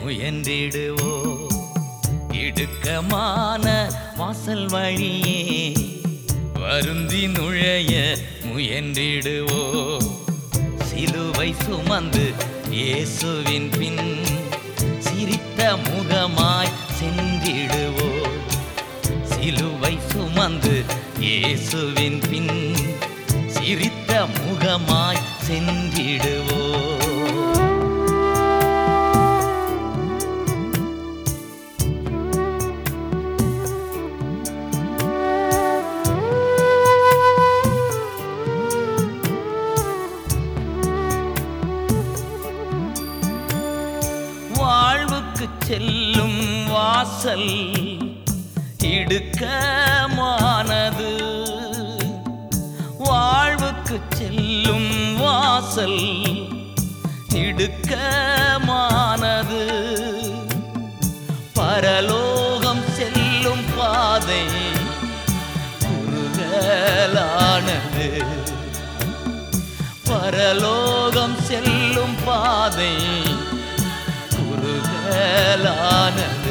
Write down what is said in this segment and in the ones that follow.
முயன்றிடுவோ. இடுக்கமான வாசல் வழியே வருந்தி நுழைய முயன்றிடுவோ. சிலுவை சுமந்து இயேசுவின் பின் சிரித்த முகமாய் சென்றிடுவோ. சிலுவை சுமந்து இயேசுவின் பின் சிரித்த முகமாய் சென்றிடுவோ. வாழ்வுக்கு செல்லும் வாசல் இடுக்கமானது. வாழ்வுக்கு செல்லும் வாசல் இடுக்கமானது. பரலோகம் செல்லும் பாதை குறுகலானது. பரலோகம் செல்லும் பாதை குறுகலானது.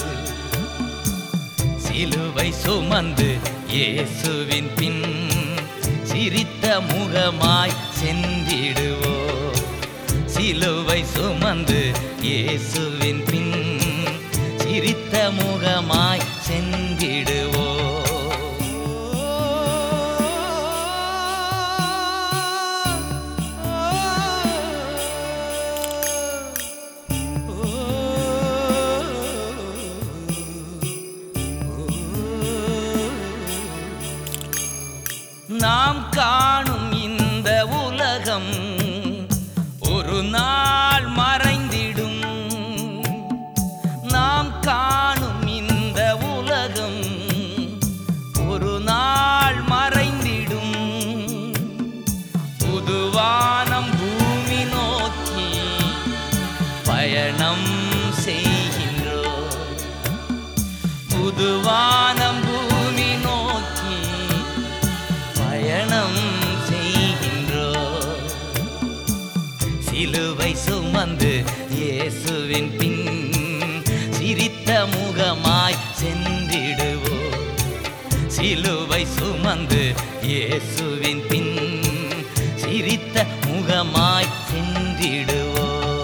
சிலுவை சுமந்து இயேசுவின் பின் சிரித்த முகமாய் சென்றிடுவோ. சிலுவை சுமந்து இயேசுவின் பின் சிரித்த முகமாய் சென்றிடுவோ. நாம் காணும் இந்த உலகம் ஒரு நாள் மறைந்திடும். நாம் காணும் இந்த உலகம் ஒரு நாள் மறைந்திடும். புதுவானம் பூமி நோக்கி பயணம் செய்கின்றோம். புதுவானம் பூமி நோக்கி பயணம் செய்கின்றோம். சிலுவை சுமந்து இயேசுவின் பின் சிரித்த முகமாய் சென்றிடுவோ. சிலுவை சுமந்து இயேசுவின் பின் சிரித்த முகமாய் சென்றிடுவோ.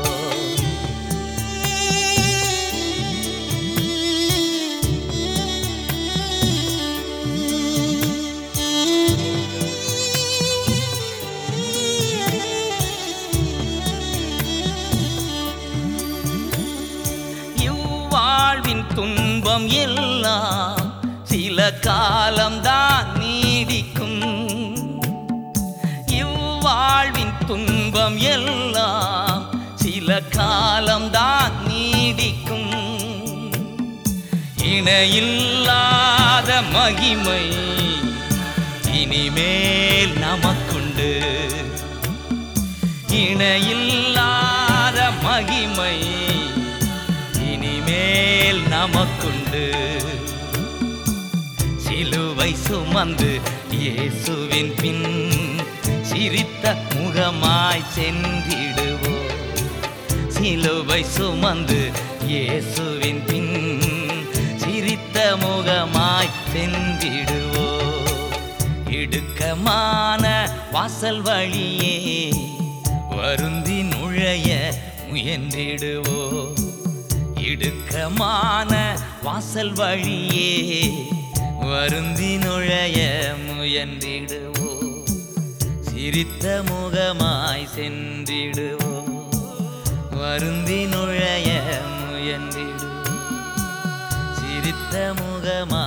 துன்பம் எல்லாம் சில காலம்தான் நீடிக்கும். இவ்வாழ்வின் துன்பம் எல்லாம் சில காலம்தான் நீடிக்கும். இணையில்லாத மகிமை இனிமேல் நமக்குண்டு. இணையில்லாத மகிமை இனிமேல் நமக்குண்டு. சிலுவை சுமந்து இயேசுவின் பின் சிரித்த முகமாய் சென்றிடுவோ. சிலுவை சுமந்து இயேசுவின் பின் சிரித்த முகமாய் சென்றிடுவோ. இடுக்கமான வாசல் வழியே வருந்தி நுழைய முயன்றிடுவோ. இடுக்கமான வாசல் வழியே வருந்தி நுழைய முயன்றிடுவோ. சிரித்த முகமாய் சென்றிடுவோ. வருந்தி நுழைய முயன்றிடுவோ. சிரித்த முகமாய்